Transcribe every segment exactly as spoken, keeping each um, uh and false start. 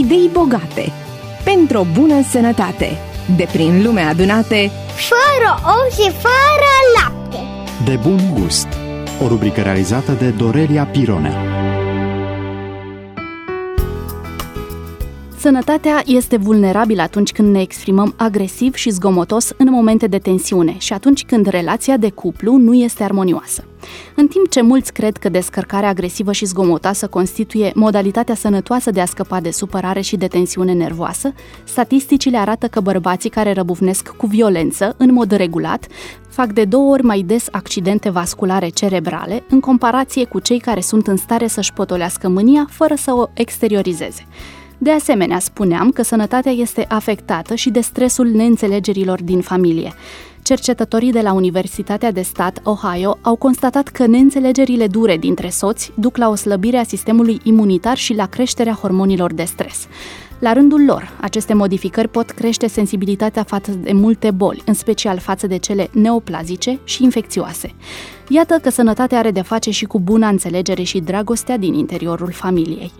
idei bogate, pentru o bună sănătate, de prin lume adunate, fără ou și fără lapte. De bun gust. O rubrică realizată de Dorelia Pirone. Sănătatea este vulnerabilă atunci când ne exprimăm agresiv și zgomotos în momente de tensiune și atunci când relația de cuplu nu este armonioasă. În timp ce mulți cred că descărcarea agresivă și zgomotoasă constituie modalitatea sănătoasă de a scăpa de supărare și de tensiune nervoasă, statisticile arată că bărbații care răbufnesc cu violență, în mod regulat, fac de două ori mai des accidente vasculare cerebrale în comparație cu cei care sunt în stare să-și potolească mânia fără să o exteriorizeze. De asemenea, spuneam că sănătatea este afectată și de stresul neînțelegerilor din familie. Cercetătorii de la Universitatea de Stat Ohio au constatat că neînțelegerile dure dintre soți duc la o slăbire a sistemului imunitar și la creșterea hormonilor de stres. La rândul lor, aceste modificări pot crește sensibilitatea față de multe boli, în special față de cele neoplazice și infecțioase. Iată că sănătatea are de face și cu buna înțelegere și dragostea din interiorul familiei.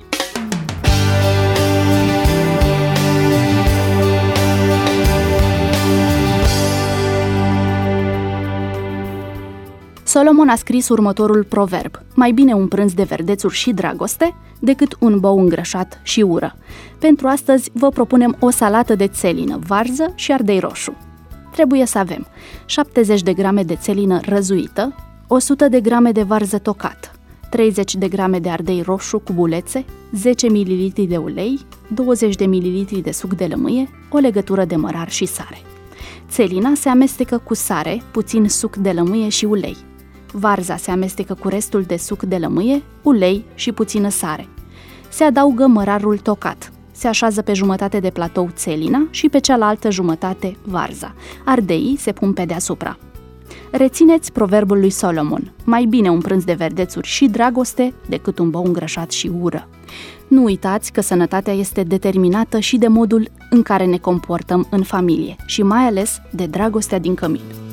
Solomon a scris următorul proverb: mai bine un prânz de verdețuri și dragoste decât un bou îngrășat și ură. Pentru astăzi vă propunem o salată de țelină, varză și ardei roșu. Trebuie să avem șaptezeci de grame de țelină răzuită, o sută de grame de varză tocată, treizeci de grame de ardei roșu cu bulețe, zece mililitri de ulei, douăzeci de mililitri de suc de lămâie, o legătură de mărar și sare. Țelina se amestecă cu sare, puțin suc de lămâie și ulei. Varza se amestecă cu restul de suc de lămâie, ulei și puțină sare. Se adaugă mărarul tocat. Se așează pe jumătate de platou țelina și pe cealaltă jumătate varza. Ardeii se pun pe deasupra. Rețineți proverbul lui Solomon: mai bine un prânz de verdețuri și dragoste decât un bou îngrășat și ură. Nu uitați că sănătatea este determinată și de modul în care ne comportăm în familie și mai ales de dragostea din cămin.